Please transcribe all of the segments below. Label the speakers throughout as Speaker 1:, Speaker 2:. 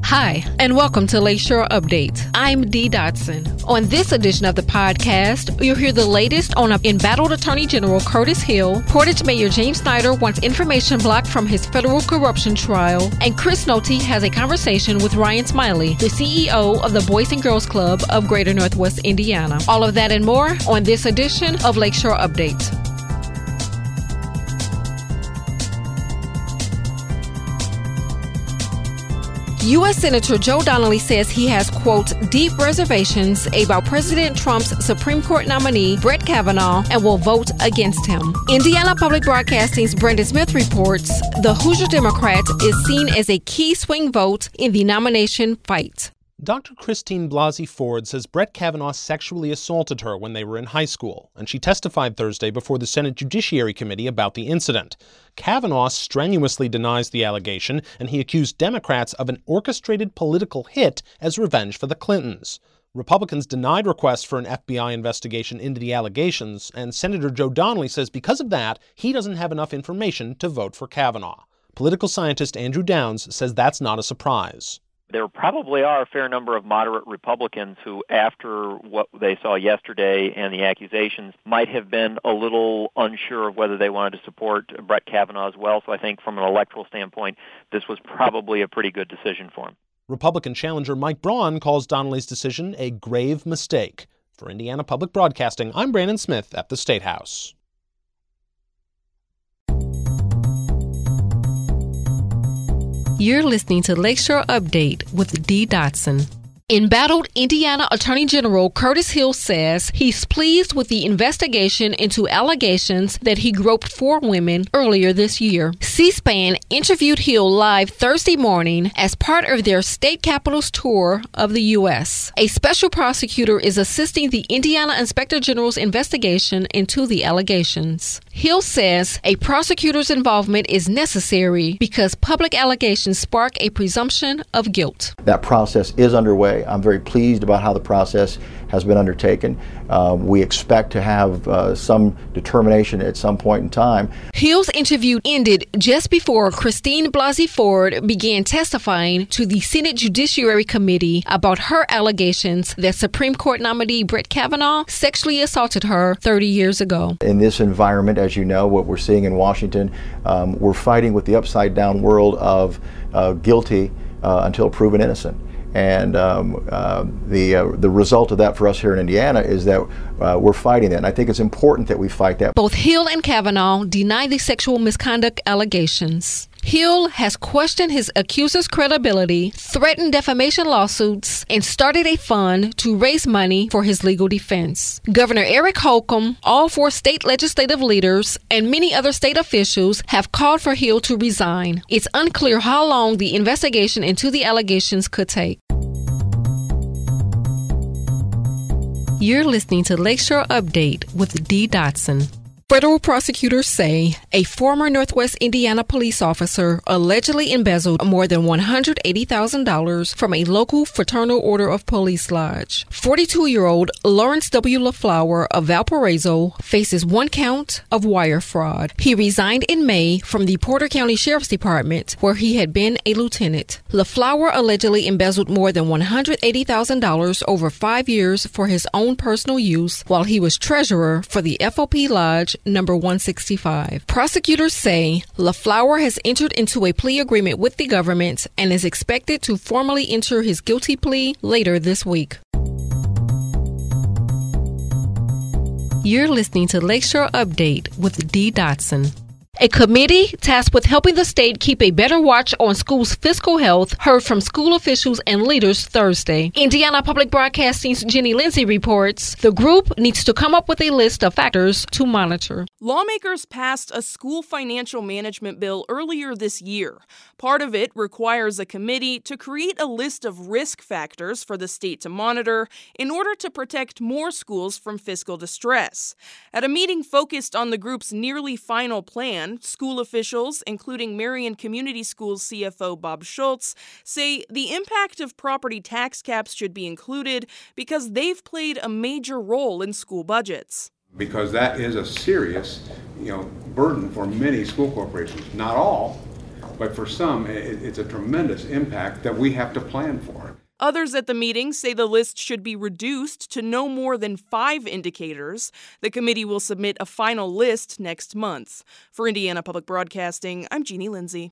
Speaker 1: Hi, and welcome to Lakeshore Update. I'm Dee Dotson. On this edition of the podcast, you'll hear the latest on embattled Attorney General Curtis Hill, Portage Mayor James Snyder wants information blocked from his federal corruption trial, and Chris Nolte has a conversation with Ryan Smiley, the CEO of the Boys and Girls Club of Greater Northwest Indiana. All of that and more on this edition of Lakeshore Update. U.S. Senator Joe Donnelly says he has, quote, deep reservations about President Trump's Supreme Court nominee, Brett Kavanaugh, and will vote against him. Indiana Public Broadcasting's Brendan Smith reports the Hoosier Democrat is seen as a key swing vote in the nomination fight.
Speaker 2: Dr. Christine Blasey Ford says Brett Kavanaugh sexually assaulted her when they were in high school, and she testified Thursday before the Senate Judiciary Committee about the incident. Kavanaugh strenuously denies the allegation, and he accused Democrats of an orchestrated political hit as revenge for the Clintons. Republicans denied requests for an FBI investigation into the allegations, and Senator Joe Donnelly says because of that, he doesn't have enough information to vote for Kavanaugh. Political scientist Andrew Downs says that's not a surprise.
Speaker 3: There probably are a fair number of moderate Republicans who, after what they saw yesterday and the accusations, might have been a little unsure of whether they wanted to support Brett Kavanaugh as well. So I think from an electoral standpoint, this was probably a pretty good decision for him.
Speaker 2: Republican challenger Mike Braun calls Donnelly's decision a grave mistake. For Indiana Public Broadcasting, I'm Brandon Smith at the State House.
Speaker 1: You're listening to Lakeshore Update with Dee Dotson. Embattled Indiana Attorney General Curtis Hill says he's pleased with the investigation into allegations that he groped 4 women earlier this year. C-SPAN interviewed Hill live Thursday morning as part of their state capitals tour of the U.S. A special prosecutor is assisting the Indiana Inspector General's investigation into the allegations. Hill says a prosecutor's involvement is necessary because public allegations spark a presumption of guilt.
Speaker 4: That process is underway. I'm very pleased about how the process has been undertaken. We expect to have some determination at some point in time.
Speaker 1: Hill's interview ended just before Christine Blasey Ford began testifying to the Senate Judiciary Committee about her allegations that Supreme Court nominee Brett Kavanaugh sexually assaulted her 30 years ago.
Speaker 4: In this environment, as you know, what we're seeing in Washington, we're fighting with the upside-down world of guilty until proven innocent. And the result of that for us here in Indiana is that we're fighting that. And I think it's important that we fight that.
Speaker 1: Both Hill and Kavanaugh deny the sexual misconduct allegations. Hill has questioned his accuser's credibility, threatened defamation lawsuits, and started a fund to raise money for his legal defense. Governor Eric Holcomb, all 4 state legislative leaders, and many other state officials have called for Hill to resign. It's unclear how long the investigation into the allegations could take. You're listening to Lakeshore Update with Dee Dotson. Federal prosecutors say a former Northwest Indiana police officer allegedly embezzled more than $180,000 from a local Fraternal Order of Police lodge. 42-year-old Lawrence W. LaFlower of Valparaiso faces 1 count of wire fraud. He resigned in May from the Porter County Sheriff's Department, where he had been a lieutenant. LaFlower allegedly embezzled more than $180,000 over 5 years for his own personal use while he was treasurer for the FOP Lodge number 165. Prosecutors say LaFlower has entered into a plea agreement with the government and is expected to formally enter his guilty plea later this week. You're listening to Lakeshore Update with Dee Dotson. A committee tasked with helping the state keep a better watch on schools' fiscal health heard from school officials and leaders Thursday. Indiana Public Broadcasting's Jenny Lindsay reports the group needs to come up with a list of factors to monitor.
Speaker 5: Lawmakers passed a school financial management bill earlier this year. Part of it requires a committee to create a list of risk factors for the state to monitor in order to protect more schools from fiscal distress. At a meeting focused on the group's nearly final plan, school officials, including Marion Community Schools CFO Bob Schultz, say the impact of property tax caps should be included because they've played a major role in school budgets.
Speaker 6: Because that is a serious, burden for many school corporations. Not all, But for some, it's a tremendous impact that we have to plan for.
Speaker 5: Others at the meeting say the list should be reduced to no more than 5 indicators. The committee will submit a final list next month. For Indiana Public Broadcasting, I'm Jeannie Lindsay.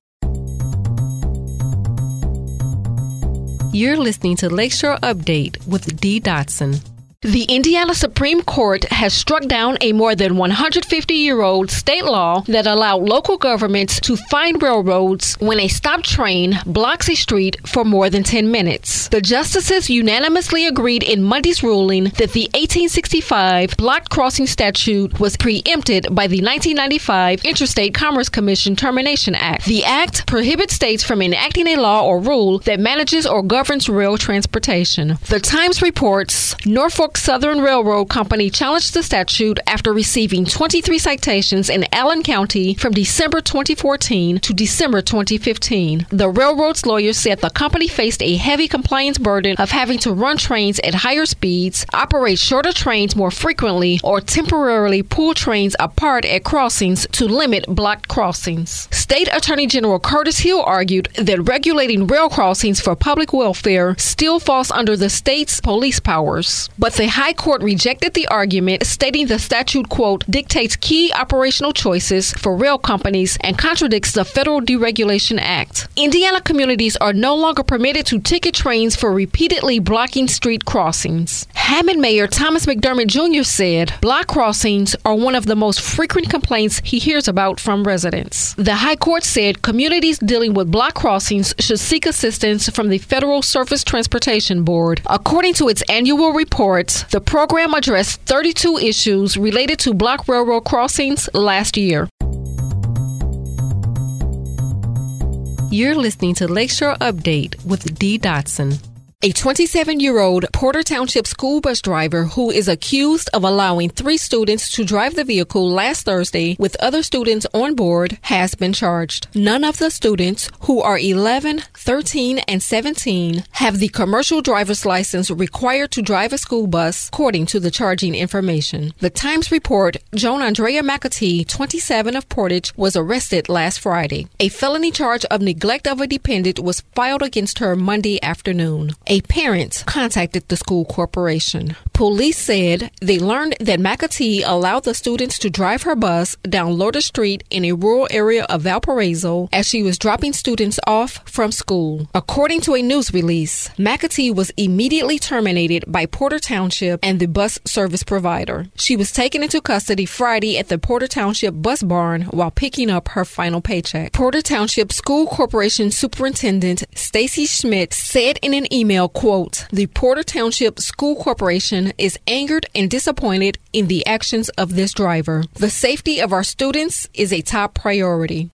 Speaker 1: You're listening to Lakeshore Update with Dee Dotson. The Indiana Supreme Court has struck down a more than 150-year-old state law that allowed local governments to fine railroads when a stopped train blocks a street for more than 10 minutes. The justices unanimously agreed in Monday's ruling that the 1865 blocked crossing statute was preempted by the 1995 Interstate Commerce Commission Termination Act. The act prohibits states from enacting a law or rule that manages or governs rail transportation. The Times reports Norfolk Southern Railroad Company challenged the statute after receiving 23 citations in Allen County from December 2014 to December 2015. The railroad's lawyers said the company faced a heavy compliance burden of having to run trains at higher speeds, operate shorter trains more frequently, or temporarily pull trains apart at crossings to limit blocked crossings. State Attorney General Curtis Hill argued that regulating rail crossings for public welfare still falls under the state's police powers. But the High Court rejected the argument, stating the statute, quote, dictates key operational choices for rail companies and contradicts the Federal Deregulation Act. Indiana communities are no longer permitted to ticket trains for repeatedly blocking street crossings. Hammond Mayor Thomas McDermott Jr. said block crossings are one of the most frequent complaints he hears about from residents. The High Court said communities dealing with block crossings should seek assistance from the Federal Surface Transportation Board. According to its annual report, the program addressed 32 issues related to block railroad crossings last year. You're listening to Lakeshore Update with Dee Dotson. A 27-year-old Porter Township school bus driver who is accused of allowing 3 students to drive the vehicle last Thursday with other students on board has been charged. None of the students, who are 11, 13, and 17, have the commercial driver's license required to drive a school bus, according to the charging information. The Times report Joan Andrea McAtee, 27, of Portage, was arrested last Friday. A felony charge of neglect of a dependent was filed against her Monday afternoon. A parent contacted the school corporation. Police said they learned that McAtee allowed the students to drive her bus down Lourdes Street in a rural area of Valparaiso as she was dropping students off from school. According to a news release, McAtee was immediately terminated by Porter Township and the bus service provider. She was taken into custody Friday at the Porter Township bus barn while picking up her final paycheck. Porter Township School Corporation Superintendent Stacy Schmidt said in an email, quote, the Porter Township School Corporation is angered and disappointed in the actions of this driver. The safety of our students is a top priority.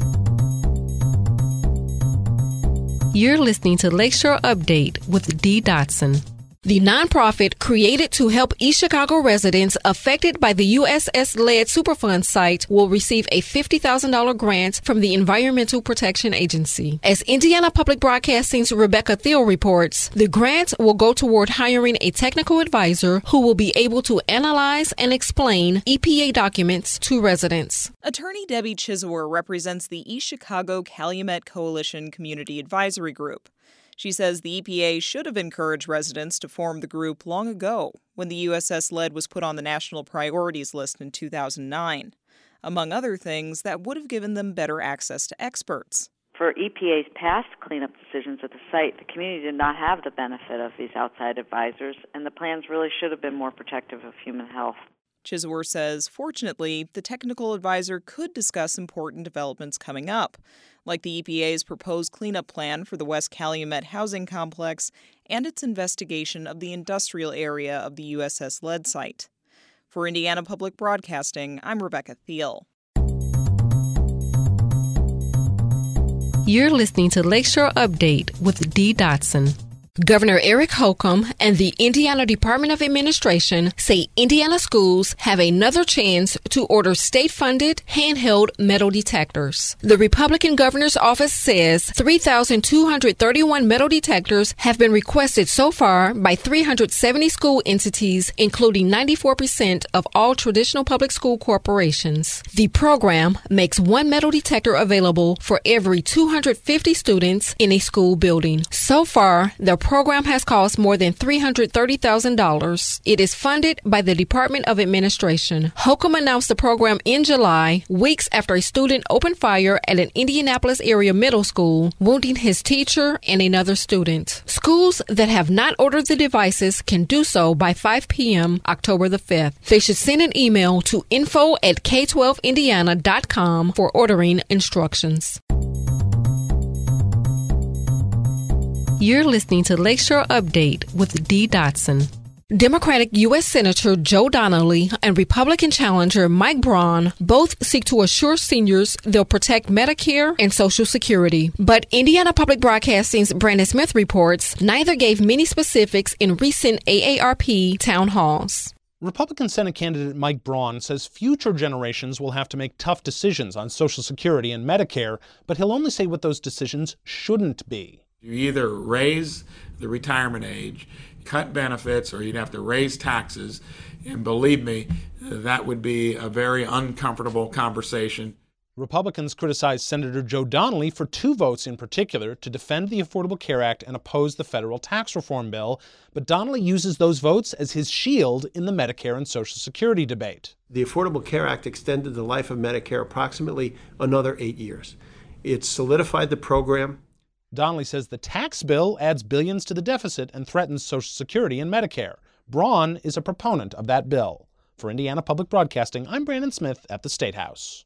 Speaker 1: You're listening to Lakeshore Update with Dee Dotson. The nonprofit created to help East Chicago residents affected by the USS-led Superfund site will receive a $50,000 grant from the Environmental Protection Agency. As Indiana Public Broadcasting's Rebecca Thiel reports, the grant will go toward hiring a technical advisor who will be able to analyze and explain EPA documents to residents.
Speaker 5: Attorney Debbie Chisor represents the East Chicago Calumet Coalition Community Advisory Group. She says the EPA should have encouraged residents to form the group long ago, when the USS Lead was put on the national priorities list in 2009. Among other things, that would have given them better access to experts.
Speaker 7: For EPA's past cleanup decisions at the site, the community did not have the benefit of these outside advisors, and the plans really should have been more protective of human health.
Speaker 5: Chisor says, fortunately, the technical advisor could discuss important developments coming up, like the EPA's proposed cleanup plan for the West Calumet housing complex and its investigation of the industrial area of the USS Lead site. For Indiana Public Broadcasting, I'm Rebecca Thiel.
Speaker 1: You're listening to Lakeshore Update with Dee Dotson. Governor Eric Holcomb and the Indiana Department of Administration say Indiana schools have another chance to order state-funded handheld metal detectors. The Republican governor's office says 3,231 metal detectors have been requested so far by 370 school entities, including 94% of all traditional public school corporations. The program makes one metal detector available for every 250 students in a school building. So far, the program has cost more than $330,000. It is funded by the Department of Administration. Holcomb announced the program in July, weeks after a student opened fire at an Indianapolis area middle school, wounding his teacher and another student. Schools that have not ordered the devices can do so by 5 p.m. October the 5th. They should send an email to info@k12indiana.com for ordering instructions. You're listening to Lakeshore Update with Dee Dotson. Democratic U.S. Senator Joe Donnelly and Republican challenger Mike Braun both seek to assure seniors they'll protect Medicare and Social Security. But Indiana Public Broadcasting's Brandon Smith reports neither gave many specifics in recent AARP town halls.
Speaker 2: Republican Senate candidate Mike Braun says future generations will have to make tough decisions on Social Security and Medicare, but he'll only say what those decisions shouldn't be.
Speaker 8: You either raise the retirement age, cut benefits, or you'd have to raise taxes. And believe me, that would be a very uncomfortable conversation.
Speaker 2: Republicans criticized Senator Joe Donnelly for 2 votes in particular to defend the Affordable Care Act and oppose the federal tax reform bill, but Donnelly uses those votes as his shield in the Medicare and Social Security debate.
Speaker 9: The Affordable Care Act extended the life of Medicare approximately another 8 years. It solidified the program.
Speaker 2: Donnelly says the tax bill adds billions to the deficit and threatens Social Security and Medicare. Braun is a proponent of that bill. For Indiana Public Broadcasting, I'm Brandon Smith at the State House.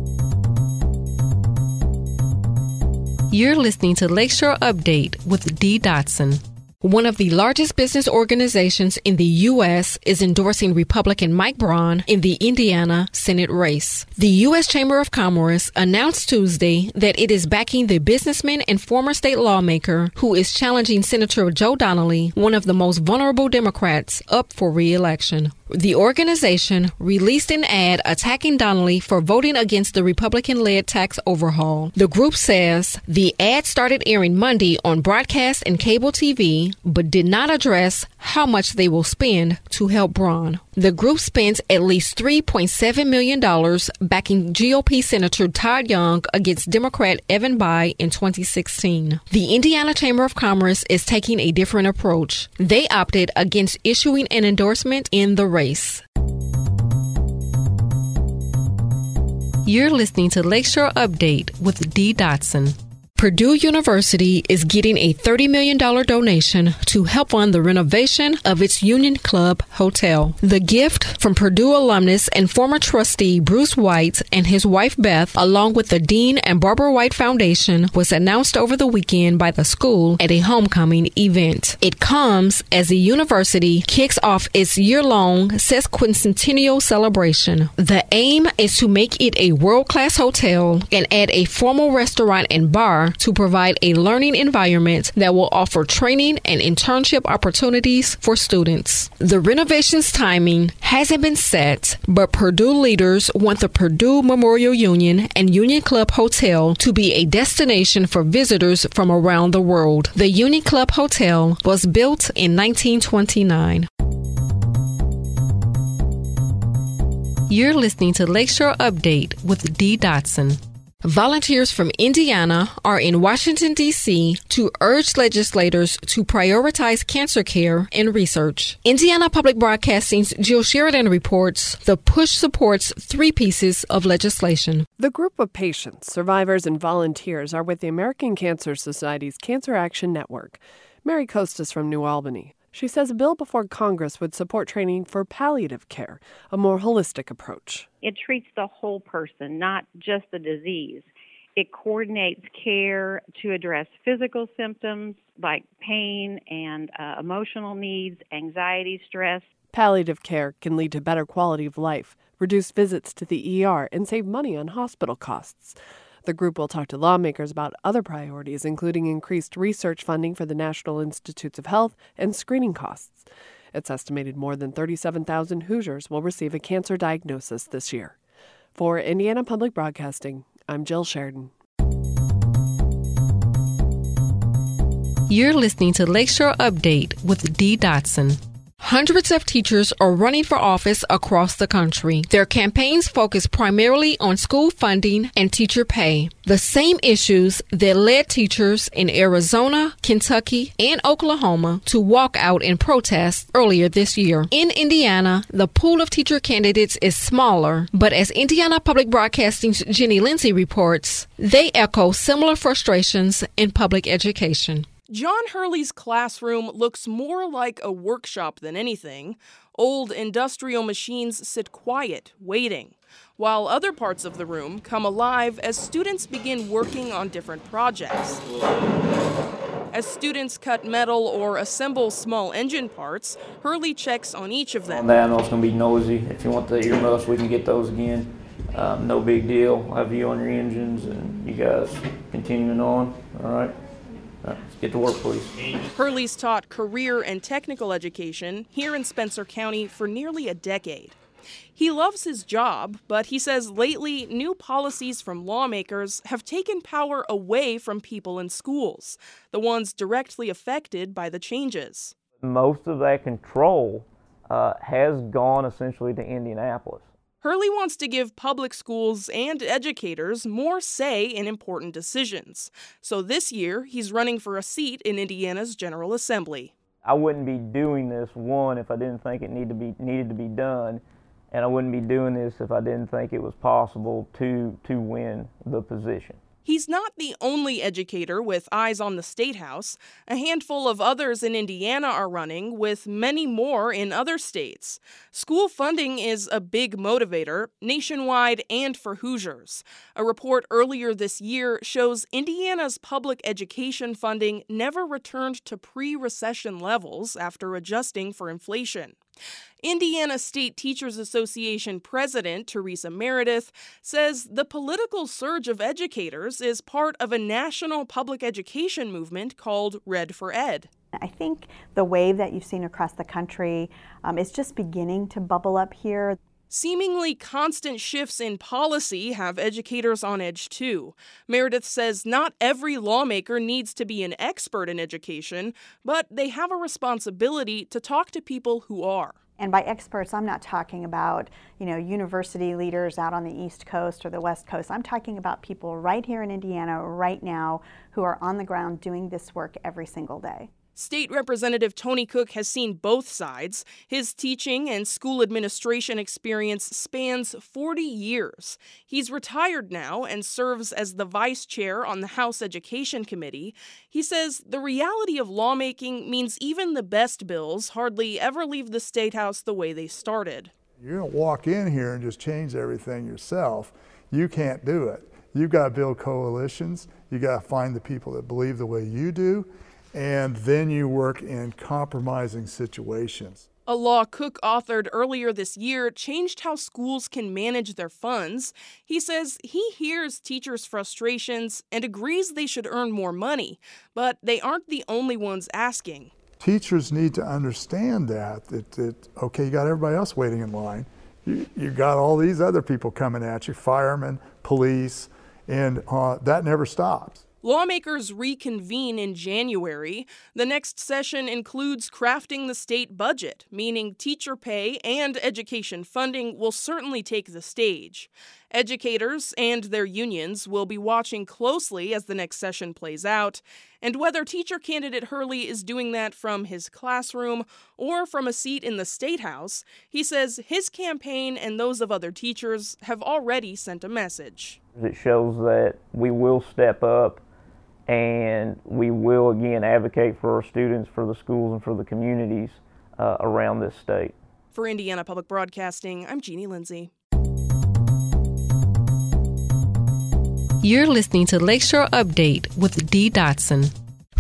Speaker 1: You're listening to Lakeshore Update with Dee Dotson. One of the largest business organizations in the U.S. is endorsing Republican Mike Braun in the Indiana Senate race. The U.S. Chamber of Commerce announced Tuesday that it is backing the businessman and former state lawmaker who is challenging Senator Joe Donnelly, one of the most vulnerable Democrats, up for re-election. The organization released an ad attacking Donnelly for voting against the Republican-led tax overhaul. The group says the ad started airing Monday on broadcast and cable TV, but did not address how much they will spend to help Braun. The group spent at least $3.7 million backing GOP Senator Todd Young against Democrat Evan Bayh in 2016. The Indiana Chamber of Commerce is taking a different approach. They opted against issuing an endorsement in the race. You're listening to Lakeshore Update with Dee Dotson. Purdue University is getting a $30 million donation to help fund the renovation of its Union Club Hotel. The gift from Purdue alumnus and former trustee Bruce White and his wife Beth, along with the Dean and Barbara White Foundation, was announced over the weekend by the school at a homecoming event. It comes as the university kicks off its year-long sesquicentennial celebration. The aim is to make it a world-class hotel and add a formal restaurant and bar to provide a learning environment that will offer training and internship opportunities for students. The renovation's timing hasn't been set, but Purdue leaders want the Purdue Memorial Union and Union Club Hotel to be a destination for visitors from around the world. The Union Club Hotel was built in 1929. You're listening to Lakeshore Update with Dee Dotson. Volunteers from Indiana are in Washington, D.C. to urge legislators to prioritize cancer care and research. Indiana Public Broadcasting's Jill Sheridan reports the push supports 3 pieces of legislation.
Speaker 10: The group of patients, survivors, and volunteers are with the American Cancer Society's Cancer Action Network. Mary Costas from New Albany. She says a bill before Congress would support training for palliative care, a more holistic approach.
Speaker 11: It treats the whole person, not just the disease. It coordinates care to address physical symptoms like pain and emotional needs, anxiety, stress.
Speaker 10: Palliative care can lead to better quality of life, reduce visits to the ER, and save money on hospital costs. The group will talk to lawmakers about other priorities, including increased research funding for the National Institutes of Health and screening costs. It's estimated more than 37,000 Hoosiers will receive a cancer diagnosis this year. For Indiana Public Broadcasting, I'm Jill Sheridan.
Speaker 1: You're listening to Lakeshore Update with Dee Dotson. Hundreds of teachers are running for office across the country. Their campaigns focus primarily on school funding and teacher pay, the same issues that led teachers in Arizona, Kentucky, and Oklahoma to walk out in protest earlier this year. In Indiana, the pool of teacher candidates is smaller, but as Indiana Public Broadcasting's Jenny Lindsay reports, they echo similar frustrations in public education.
Speaker 5: John Hurley's classroom looks more like a workshop than anything. Old industrial machines sit quiet, waiting, while other parts of the room come alive as students begin working on different projects. As students cut metal or assemble small engine parts, Hurley checks on each of them.
Speaker 12: I know it's going to be noisy. If you want the earmuffs, we can get those again. No big deal. I'll have you on your engines and you guys continuing on, all right? Let's get to work, please.
Speaker 5: Hurley's taught career and technical education here in Spencer County for nearly a decade. He loves his job, but he says lately new policies from lawmakers have taken power away from people in schools, the ones directly affected by the changes.
Speaker 12: Most of that control has gone essentially to Indianapolis.
Speaker 5: Hurley wants to give public schools and educators more say in important decisions. So this year, he's running for a seat in Indiana's General Assembly.
Speaker 12: I wouldn't be doing this, one, if I didn't think it needed to be done, and I wouldn't be doing this if I didn't think it was possible to win the position.
Speaker 5: He's not the only educator with eyes on the State House. A handful of others in Indiana are running, with many more in other states. School funding is a big motivator, nationwide and for Hoosiers. A report earlier this year shows Indiana's public education funding never returned to pre-recession levels after adjusting for inflation. Indiana State Teachers Association President Teresa Meredith says the political surge of educators is part of a national public education movement called Red for Ed.
Speaker 13: I think the wave that you've seen across the country is just beginning to bubble up here.
Speaker 5: Seemingly constant shifts in policy have educators on edge too. Meredith says not every lawmaker needs to be an expert in education, but they have a responsibility to talk to people who are.
Speaker 13: And by experts, I'm not talking about, university leaders out on the East Coast or the West Coast. I'm talking about people right here in Indiana right now who are on the ground doing this work every single day.
Speaker 5: State Representative Tony Cook has seen both sides. His teaching and school administration experience spans 40 years. He's retired now and serves as the vice chair on the House Education Committee. He says the reality of lawmaking means even the best bills hardly ever leave the State House the way they started.
Speaker 14: You don't walk in here and just change everything yourself. You can't do it. You've got to build coalitions. You got to find the people that believe the way you do. And then you work in compromising situations.
Speaker 5: A law Cook authored earlier this year changed how schools can manage their funds. He says he hears teachers' frustrations and agrees they should earn more money, but they aren't the only ones asking.
Speaker 14: Teachers need to understand that okay, you got everybody else waiting in line. You got all these other people coming at you, firemen, police, and that never stops.
Speaker 5: Lawmakers reconvene in January. The next session includes crafting the state budget, meaning teacher pay and education funding will certainly take the stage. Educators and their unions will be watching closely as the next session plays out, and whether teacher candidate Hurley is doing that from his classroom or from a seat in the State House, he says his campaign and those of other teachers have already sent a message.
Speaker 12: It shows that we will step up and we will again advocate for our students, for the schools, and for the communities around this state.
Speaker 5: For Indiana Public Broadcasting, I'm Jeannie Lindsay.
Speaker 1: You're listening to Lakeshore Update with Dee Dotson.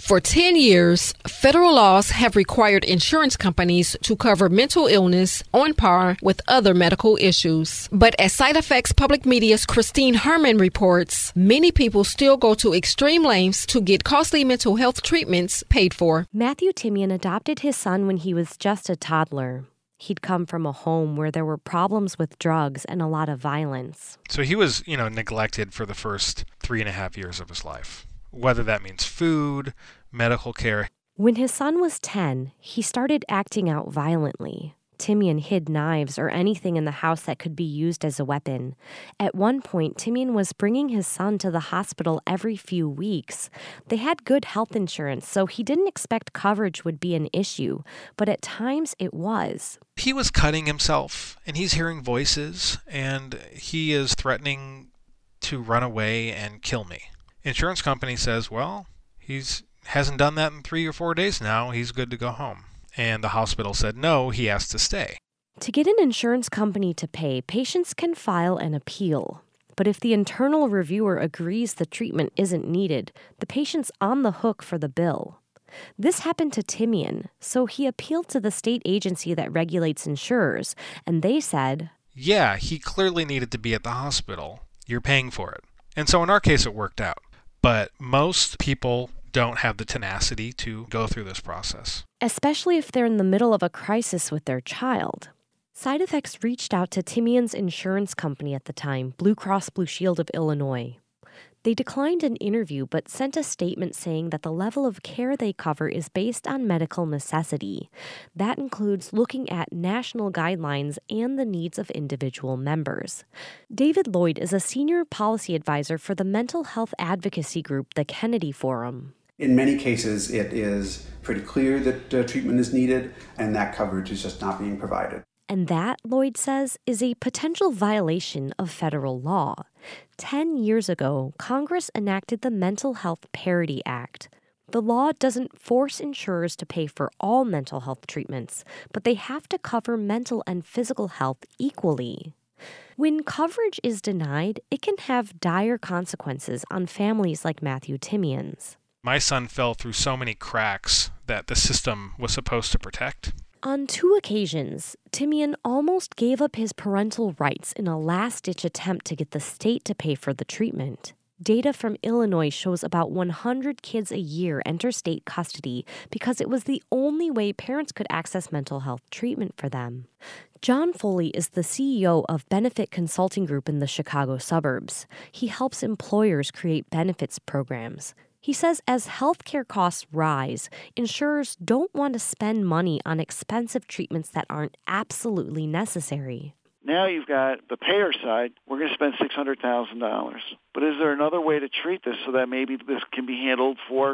Speaker 1: For 10 years, federal laws have required insurance companies to cover mental illness on par with other medical issues. But as Side Effects Public Media's Christine Herman reports, many people still go to extreme lengths to get costly mental health treatments paid for.
Speaker 15: Matthew Timian adopted his son when he was just a toddler. He'd come from a home where there were problems with drugs and a lot of violence.
Speaker 16: So he was, neglected for the first 3.5 years of his life, whether that means food, medical care.
Speaker 15: When his son was 10, he started acting out violently. Timian hid knives or anything in the house that could be used as a weapon. At one point, Timian was bringing his son to the hospital every few weeks. They had good health insurance, so he didn't expect coverage would be an issue, but at times it was.
Speaker 16: He was cutting himself, and he's hearing voices, and he is threatening to run away and kill me. Insurance company says, well, he's hasn't done that in 3 or 4 days now. He's good to go home. And the hospital said no, he has to stay.
Speaker 15: To get an insurance company to pay, patients can file an appeal. But if the internal reviewer agrees the treatment isn't needed, the patient's on the hook for the bill. This happened to Timian, so he appealed to the state agency that regulates insurers, and they said,
Speaker 16: yeah, he clearly needed to be at the hospital. You're paying for it. And so in our case, it worked out. But most people don't have the tenacity to go through this process.
Speaker 15: Especially if they're in the middle of a crisis with their child. Side Effects reached out to Timian's insurance company at the time, Blue Cross Blue Shield of Illinois. They declined an interview but sent a statement saying that the level of care they cover is based on medical necessity. That includes looking at national guidelines and the needs of individual members. David Lloyd is a senior policy advisor for the mental health advocacy group, the Kennedy Forum.
Speaker 17: In many cases, it is pretty clear that treatment is needed, and that coverage is just not being provided.
Speaker 15: And that, Lloyd says, is a potential violation of federal law. 10 years ago, Congress enacted the Mental Health Parity Act. The law doesn't force insurers to pay for all mental health treatments, but they have to cover mental and physical health equally. When coverage is denied, it can have dire consequences on families like Matthew Timian's.
Speaker 16: My son fell through so many cracks that the system was supposed to protect.
Speaker 15: On 2 occasions, Timian almost gave up his parental rights in a last-ditch attempt to get the state to pay for the treatment. Data from Illinois shows about 100 kids a year enter state custody because it was the only way parents could access mental health treatment for them. John Foley is the CEO of Benefit Consulting Group in the Chicago suburbs. He helps employers create benefits programs. He says as healthcare costs rise, insurers don't want to spend money on expensive treatments that aren't absolutely necessary.
Speaker 18: Now you've got the payer side, we're going to spend $600,000. But is there another way to treat this so that maybe this can be handled for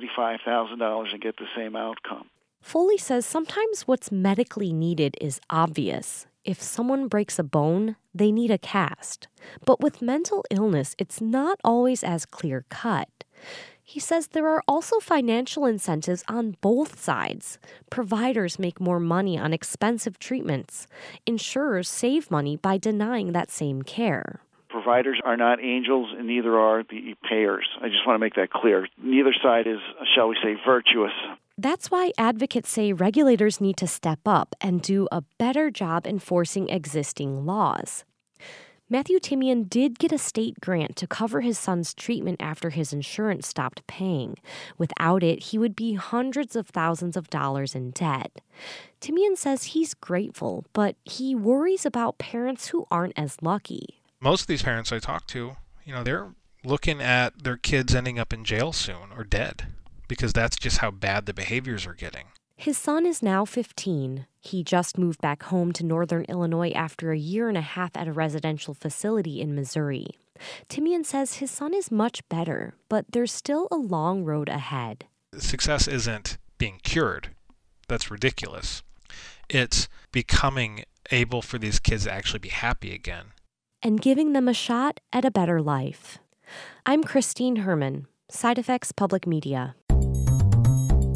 Speaker 18: $75,000 and get the same outcome?
Speaker 15: Foley says sometimes what's medically needed is obvious. If someone breaks a bone, they need a cast. But with mental illness, it's not always as clear-cut. He says there are also financial incentives on both sides. Providers make more money on expensive treatments. Insurers save money by denying that same care.
Speaker 18: Providers are not angels, and neither are the payers. I just want to make that clear. Neither side is, shall we say, virtuous.
Speaker 15: That's why advocates say regulators need to step up and do a better job enforcing existing laws. Matthew Timian did get a state grant to cover his son's treatment after his insurance stopped paying. Without it, he would be hundreds of thousands of dollars in debt. Timian says he's grateful, but he worries about parents who aren't as lucky.
Speaker 16: Most of these parents I talk to, they're looking at their kids ending up in jail soon or dead because that's just how bad the behaviors are getting.
Speaker 15: His son is now 15. He just moved back home to northern Illinois after a year and a half at a residential facility in Missouri. Timian says his son is much better, but there's still a long road ahead.
Speaker 16: Success isn't being cured. That's ridiculous. It's becoming able for these kids to actually be happy again.
Speaker 15: And giving them a shot at a better life. I'm Christine Herman, Side Effects Public Media.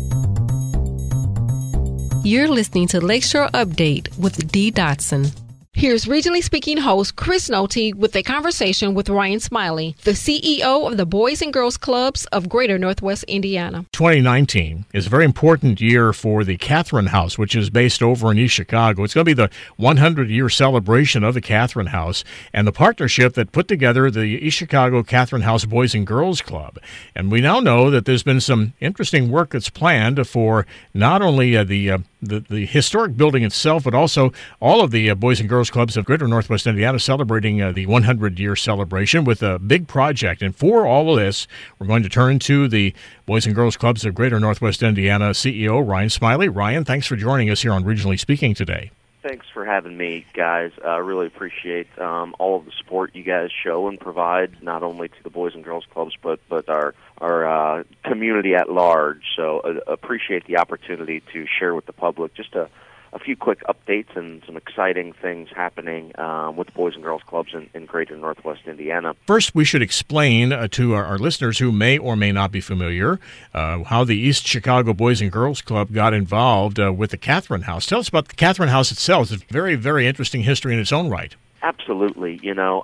Speaker 1: You're listening to Lakeshore Update with Dee Dotson. Here's Regionally Speaking host Chris Nolte with a conversation with Ryan Smiley, the CEO of the Boys and Girls Clubs of Greater Northwest Indiana.
Speaker 19: 2019 is a very important year for the Catherine House, which is based over in East Chicago. It's going to be the 100-year celebration of the Catherine House and the partnership that put together the East Chicago Catherine House Boys and Girls Club. And we now know that there's been some interesting work that's planned for not only the historic building itself, but also all of the Boys and Girls Clubs of Greater Northwest Indiana celebrating the 100-year celebration with a big project. And for all of this, we're going to turn to the Boys and Girls Clubs of Greater Northwest Indiana CEO, Ryan Smiley. Ryan, thanks for joining us here on Regionally Speaking today.
Speaker 20: Thanks for having me, guys. I really appreciate all of the support you guys show and provide, not only to the Boys and Girls Clubs, but our community at large. So appreciate the opportunity to share with the public just a few quick updates and some exciting things happening with the Boys and Girls Clubs in Greater Northwest Indiana.
Speaker 19: First, we should explain to our listeners who may or may not be familiar how the East Chicago Boys and Girls Club got involved with the Catherine House. Tell us about the Catherine House itself. It's a very, very interesting history in its own right.
Speaker 20: Absolutely.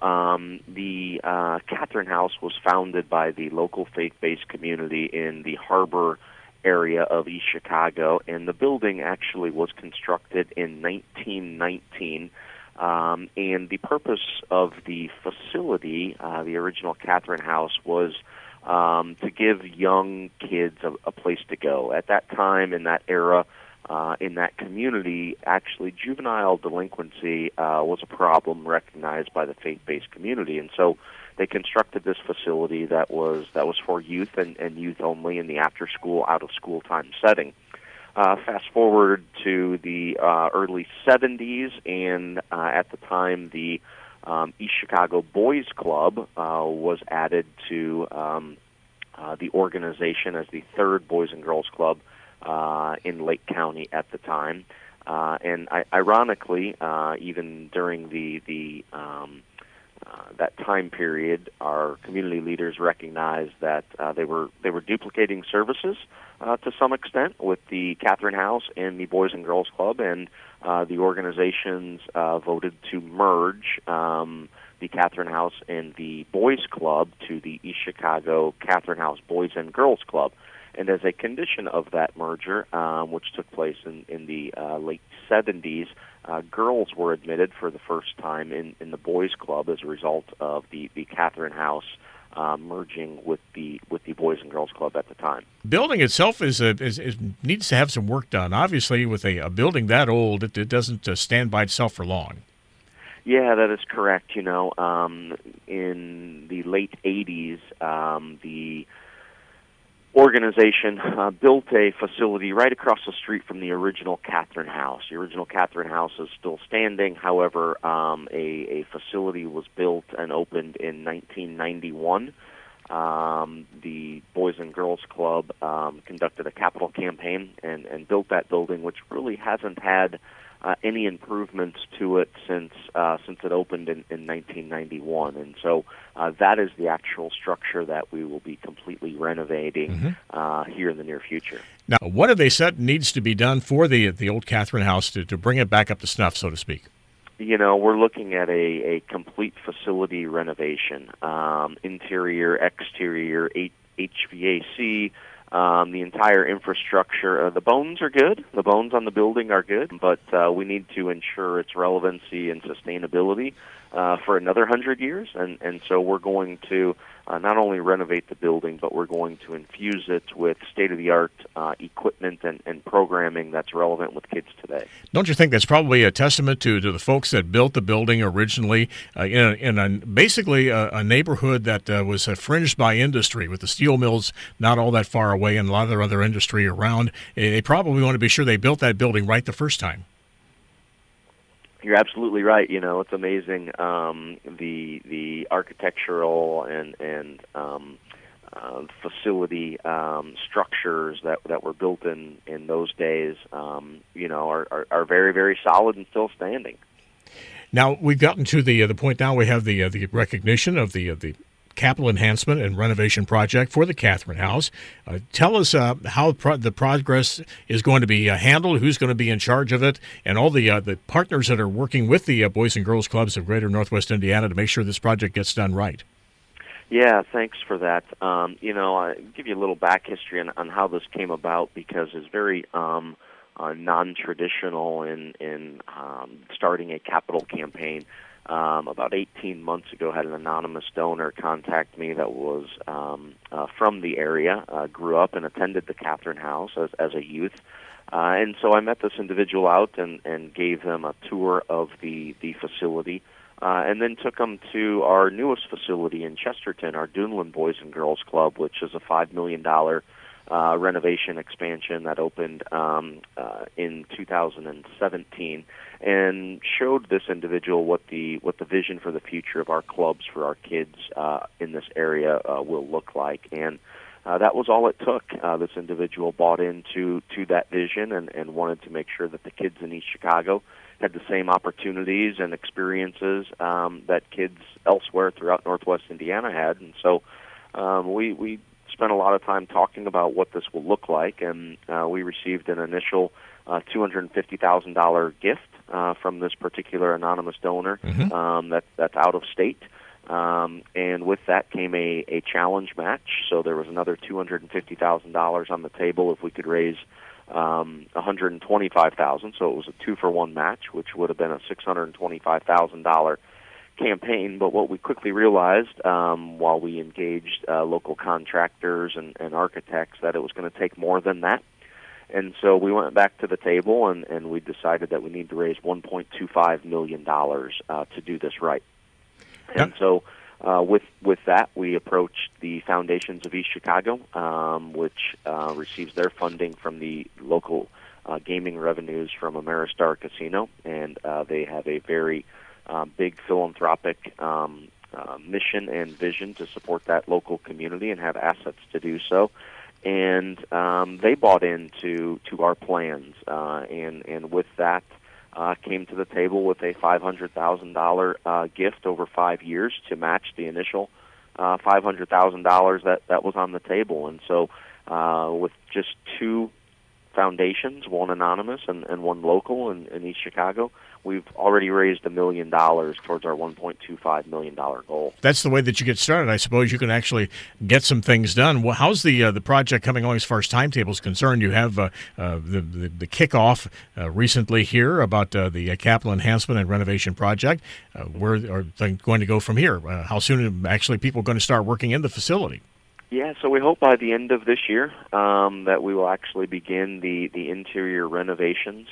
Speaker 20: The Catherine House was founded by the local faith-based community in the Harbor area of East Chicago, and the building actually was constructed in 1919, and the purpose of the facility, the original Catherine House, was to give young kids a place to go. At that time, in that era, in that community, actually juvenile delinquency was a problem recognized by the faith-based community, and so they constructed this facility that was for youth and youth only in the after-school, out-of-school time setting. Fast forward to the early 70s, and at the time, the East Chicago Boys Club was added to the organization as the third Boys and Girls Club in Lake County at the time. And ironically, even during that time period, our community leaders recognized that they were duplicating services to some extent with the Catherine House and the Boys and Girls Club, and the organizations voted to merge the Catherine House and the Boys Club to the East Chicago Catherine House Boys and Girls Club. And as a condition of that merger, which took place in the late 70s, girls were admitted for the first time in the Boys Club as a result of the Catherine House merging with the Boys and Girls Club at the time.
Speaker 19: Building itself is needs to have some work done. Obviously, with a building that old, it doesn't stand by itself for long.
Speaker 20: Yeah, that is correct. In the late 80s, the organization built a facility right across the street from the original Catherine House. The original Catherine House is still standing. However, a facility was built and opened in 1991. The Boys and Girls Club conducted a capital campaign and built that building, which really hasn't had any improvements to it since it opened in 1991. And so that is the actual structure that we will be completely renovating here in the near future.
Speaker 19: Now, what have they said needs to be done for the old Catherine House to bring it back up to snuff, so to speak?
Speaker 20: We're looking at a complete facility renovation, interior, exterior, HVAC, the entire infrastructure. The bones are good. The bones on the building are good, but we need to ensure its relevancy and sustainability for another 100 years. And so we're going to not only renovate the building, but we're going to infuse it with state-of-the-art equipment and programming that's relevant with kids today.
Speaker 19: Don't you think that's probably a testament to the folks that built the building originally in basically a neighborhood that was fringed by industry, with the steel mills not all that far away and a lot of other industry around? They probably want to be sure they built that building right the first time.
Speaker 20: You're absolutely right. It's amazing the architectural and facility structures that were built in those days. Are very, very solid and still standing.
Speaker 19: Now we've gotten to the point. Now we have the recognition of the capital enhancement and renovation project for the Catherine House. Tell us how the progress is going to be handled, who's going to be in charge of it, and all the partners that are working with the Boys and Girls Clubs of Greater Northwest Indiana to make sure this project gets done right.
Speaker 20: Yeah, thanks for that. I'll give you a little back history on how this came about, because it's very non-traditional in starting a capital campaign. About 18 months ago, had an anonymous donor contact me that was from the area, grew up and attended the Catherine House as a youth. And so I met this individual out and gave them a tour of the facility, and then took them to our newest facility in Chesterton, our Duneland Boys and Girls Club, which is a $5 million renovation expansion that opened in 2017, and showed this individual what the vision for the future of our clubs for our kids in this area will look like. And that was all it took. This individual bought into that vision and wanted to make sure that the kids in East Chicago had the same opportunities and experiences that kids elsewhere throughout Northwest Indiana had. And so we spent a lot of time talking about what this will look like, and we received an initial $250,000 gift from this particular anonymous donor that's out of state. And with that came a challenge match. So there was another $250,000 on the table if we could raise $125,000. So it was a 2-for-1 match, which would have been a $625,000 campaign. But what we quickly realized while we engaged local contractors and architects, that it was going to take more than that. And so we went back to the table and we decided that we need to raise $1.25 million to do this right. And so with that, we approached the Foundations of East Chicago, which receives their funding from the local gaming revenues from Ameristar Casino, and they have a very big philanthropic mission and vision to support that local community and have assets to do so. And they bought into our plans, and with that, came to the table with a $500,000 gift over 5 years to match the initial $500,000 that was on the table. And so with just 2 foundations, one anonymous and one local in East Chicago, we've already raised $1 million towards our $1.25 million goal.
Speaker 19: That's the way that you get started. I suppose you can actually get some things done. Well, how's the project coming along as far as timetable is concerned? You have the kickoff recently here about the capital enhancement and renovation project. Where are they going to go from here? How soon are actually people going to start working in the facility?
Speaker 20: Yeah, so we hope by the end of this year that we will actually begin the interior renovations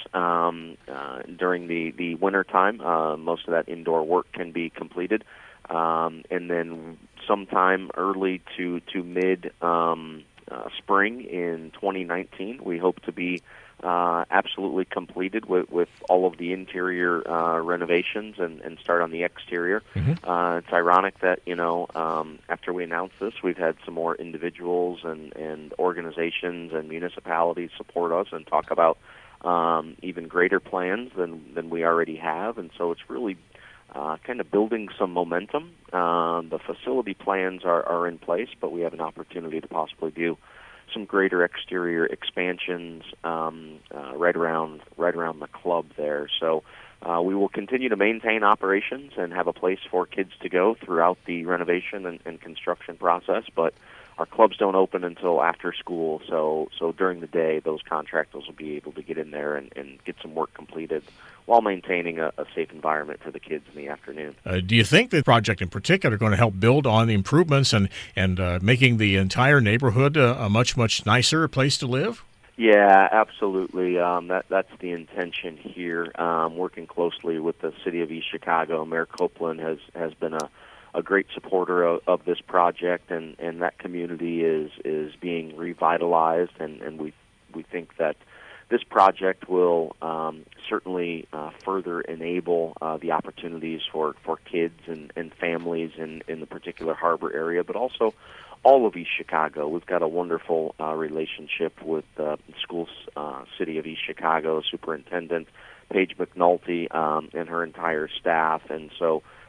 Speaker 20: during the winter time. Most of that indoor work can be completed, and then sometime early to mid spring in 2019, we hope to be absolutely completed with all of the interior renovations and start on the exterior. It's ironic that, after we announced this, we've had some more individuals and organizations and municipalities support us and talk about even greater plans than we already have. And so it's really kind of building some momentum. The facility plans are in place, but we have an opportunity to possibly do some greater exterior expansions right around the club there. So we will continue to maintain operations and have a place for kids to go throughout the renovation and construction process, but our clubs don't open until after school, so during the day, those contractors will be able to get in there and get some work completed while maintaining a safe environment for the kids in the afternoon. Do
Speaker 19: you think the project in particular is going to help build on the improvements and making the entire neighborhood a much, much nicer place to live?
Speaker 20: Yeah, absolutely. That's the intention here. Working closely with the City of East Chicago, Mayor Copeland has been a great supporter of this project, and that community is being revitalized, and we think that this project will certainly further enable the opportunities for kids and families in the particular harbor area, but also all of East Chicago. We've got a wonderful relationship with the City of East Chicago Superintendent Paige McNulty and her entire staff, and so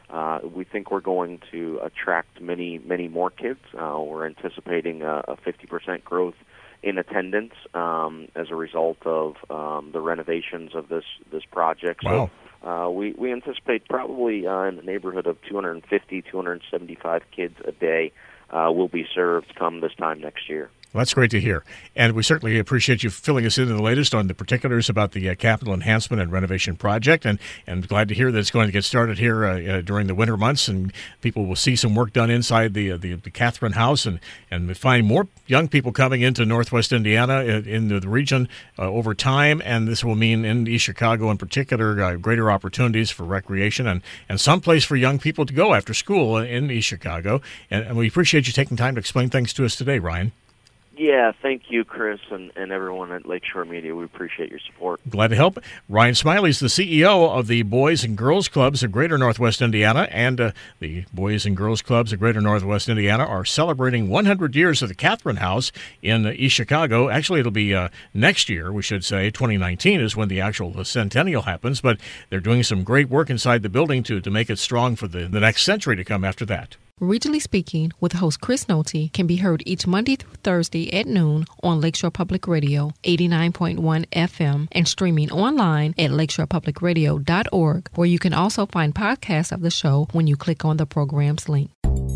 Speaker 20: We think we're going to attract many more kids. We're anticipating a 50% growth in attendance as a result of the renovations of this project.
Speaker 19: Wow.
Speaker 20: So we anticipate probably in the neighborhood of 250, 275 kids a day will be served come this time next year.
Speaker 19: Well, that's great to hear. And we certainly appreciate you filling us in the latest on the particulars about the capital enhancement and renovation project. And glad to hear that it's going to get started here during the winter months, and people will see some work done inside the Catherine House, and find more young people coming into Northwest Indiana in the region over time. And this will mean in East Chicago in particular greater opportunities for recreation and some place for young people to go after school in East Chicago. And we appreciate you taking time to explain things to us today, Ryan.
Speaker 20: Yeah, thank you, Chris, and everyone at Lakeshore Media. We appreciate your support.
Speaker 19: Glad to help. Ryan Smiley is the CEO of the Boys and Girls Clubs of Greater Northwest Indiana, and the Boys and Girls Clubs of Greater Northwest Indiana are celebrating 100 years of the Catherine House in East Chicago. Actually, it'll be next year, we should say. 2019 is when the actual centennial happens, but they're doing some great work inside the building to make it strong for the next century to come after that.
Speaker 1: Regionally Speaking with host Chris Nolte can be heard each Monday through Thursday at noon on Lakeshore Public Radio 89.1 FM and streaming online at lakeshorepublicradio.org, where you can also find podcasts of the show when you click on the program's link.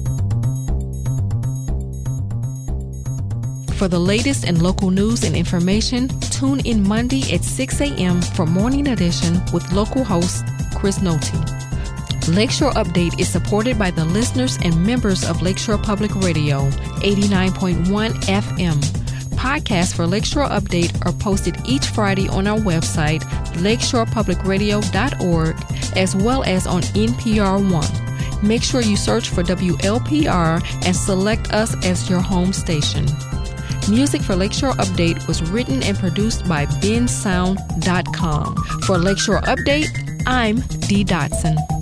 Speaker 1: For the latest in local news and information, tune in Monday at 6 a.m. for Morning Edition with local host Chris Nolte. Lakeshore Update is supported by the listeners and members of Lakeshore Public Radio, 89.1 FM. Podcasts for Lakeshore Update are posted each Friday on our website, lakeshorepublicradio.org, as well as on NPR One. Make sure you search for WLPR and select us as your home station. Music for Lakeshore Update was written and produced by bensound.com. For Lakeshore Update, I'm Dee Dotson.